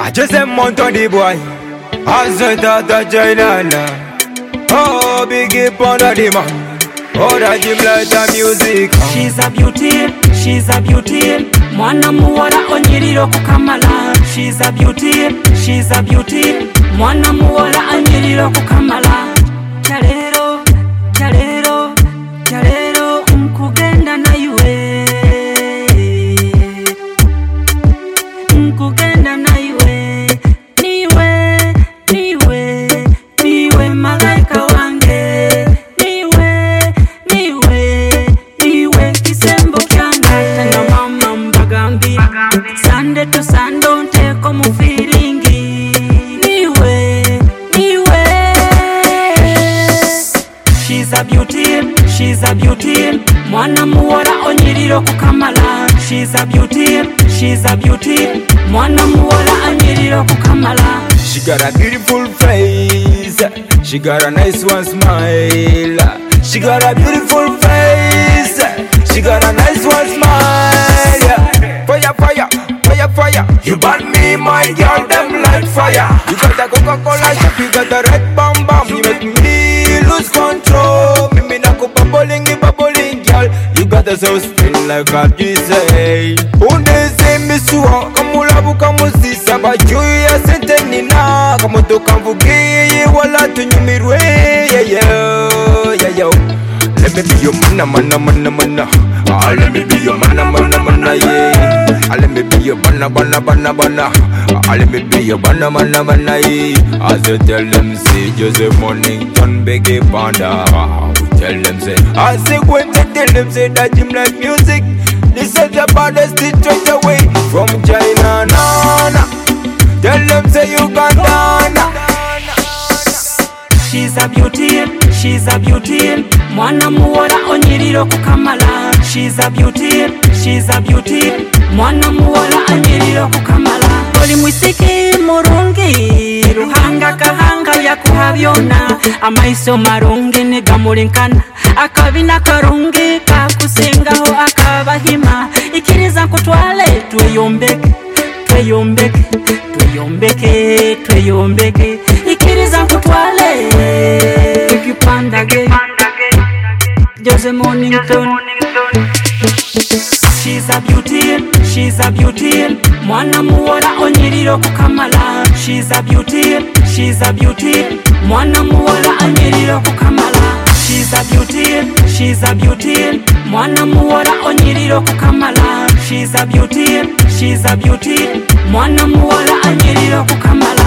I just am Monton the boy. I said that Jailala. Oh, big up under the man. Oh, that gym like the music. She's a beauty, she's a beauty. Mwana muwala onyiriro kukamala. She's a beauty, she's a beauty. Mwana muwala onyiriro kukamala. Chalero, chalero, chalero, nkugenda na iwe. Nkugenda na iwe. Niwe, niwe, niwe malaika wange. Niwe, niwe, niwe kisembo kyanga. Tena mama mbagambi. Sunday to Sunday nteko mu feelingi. Niwe, niwe. She's a beauty, she's a beauty. Mwana muwala onyiriro kukamala. She's a beauty, she's a beauty. Mwana muwala onyiriro kukamala. She got a beautiful face. She got a nice one smile. She got a beautiful face. She got a nice one smile. Fire, fire, fire, fire. You burn me, my girl, them like fire. You got a Coca-Cola shop, you got a red bam bam. You make me lose control. Me na go bubbling, girl. You got a so spin like a DJ. Uneze misuwa, kamulabu kamusisa. Bajuyi ya sente nina. Kamoto kamvugiye, wala tunyumirwe. Yeah, yo. Let me be your mana. Ah, let me be your mana, yeah. Ah, let me be your bana. Ah, let me be your bana, yeah. As you tell them, say, Joseph Mornington, Biggie Panda. Tell them, say, I say, when they tell them, say, that gym like music. This is the baddest straight away from China, Nana. Tell them, say, you can dance. She's a beauty, she's a beauty. Mwana muwala onyiriro kukamala. She's a beauty, she's a beauty. Mwana muwala onyiriro kukamala. Oli mwisiki murungi, ruhanga kahanga ya kuhabyona. Amaiso marungi negamulinkana. Akabina karungi kakusingaho akabahima. Ikiriza kutwale tweyombeke, tweyombeke, tweyombeke, tweyombeke. Ikiriza kutwale tukipandage Jose Mornington. She's a beauty, she's a beauty. Mwana muwala onyiriro kukamala. She's a beauty, she's a beauty. Mwana muwala onyiriro kukamala. She's a beauty, she's a beauty. Mwana muwala onyiriro kukamala. She's a beauty, she's a beauty. Mwana muwala onyiriro kukamala.